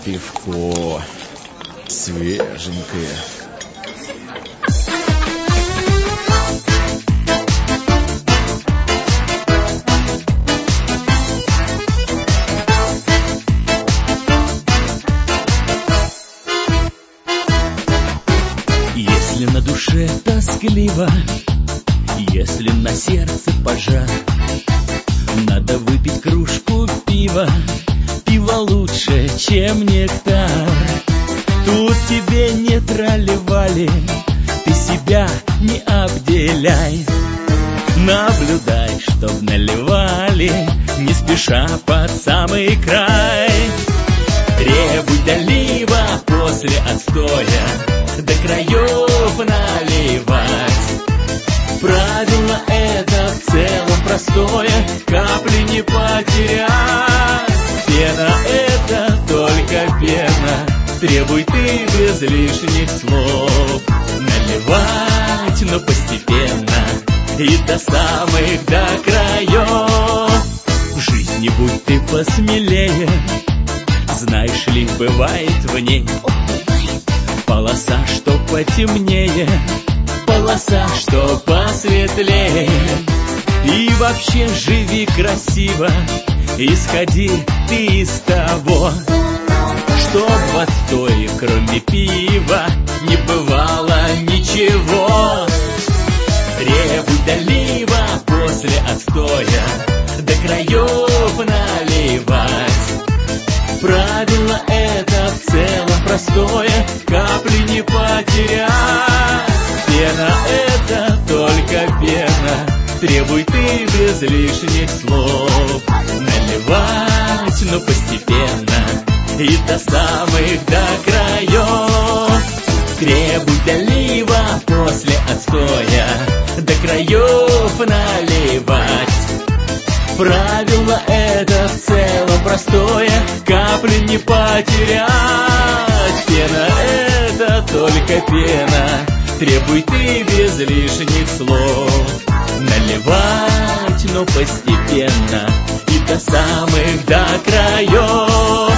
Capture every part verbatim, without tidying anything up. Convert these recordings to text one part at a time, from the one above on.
пивко свеженькое. Если на душе тоскливо, если на сердце пожар, надо выпить кружку пива. Пиво лучше, чем нектар. Тут тебе не тролливали, ты себя не обделяй. Наблюдай, чтоб наливали, не спеша под самый край. Требуй долива после отстоя, до краев наливать. Правило это в целом простое, капли не потерять. Пена это только пена, требуй ты без лишних слов. Наливать, но постепенно, и до самых до краев. В жизни будь ты посмелее, знаешь ли, бывает в ней полоса, что потемнее, полоса, что посветлее. И вообще живи красиво, исходи ты из того, что в отстое, кроме пива, не бывало ничего. Требуй долива после отстоя, до краев наливать. Правило это в целом простое, капли не потерять. Пена это только пена, требуй ты без лишних слов. Наливать, но постепенно, и до самых до краев. Требуй долива после отстоя, до краев наливать. Правило это в целом простое, капли не потерять. Пена это только пена, требуй ты без лишних слов. Наливать, но постепенно, и до самых до краев.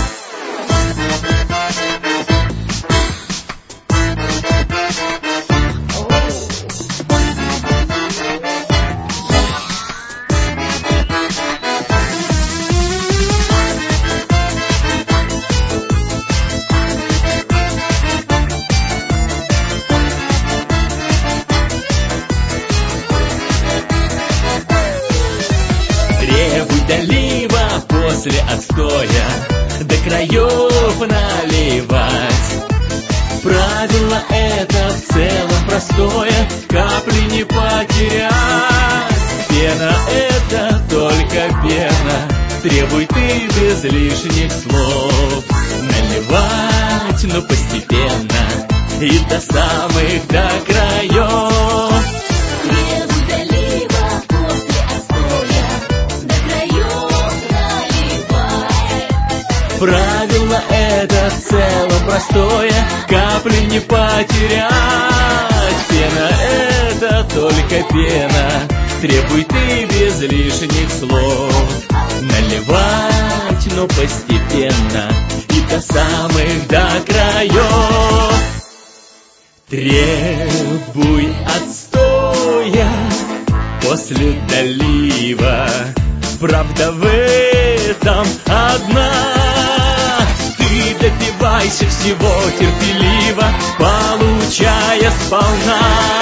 Требуй долива после отстоя, до краев наливать. Правило это в целом простое, капли не потерять. Пена это только пена, требуй ты без лишних слов. Наливать, но постепенно, и до самых до краев. Правило это в целом простое, капли не потерять. Пена это только пена, требуй ты без лишних слов. Наливать, но постепенно, и до самых до краев. Требуй отстоя после долива, правда в этом одна. Ты добивайся всего терпеливо, получая сполна.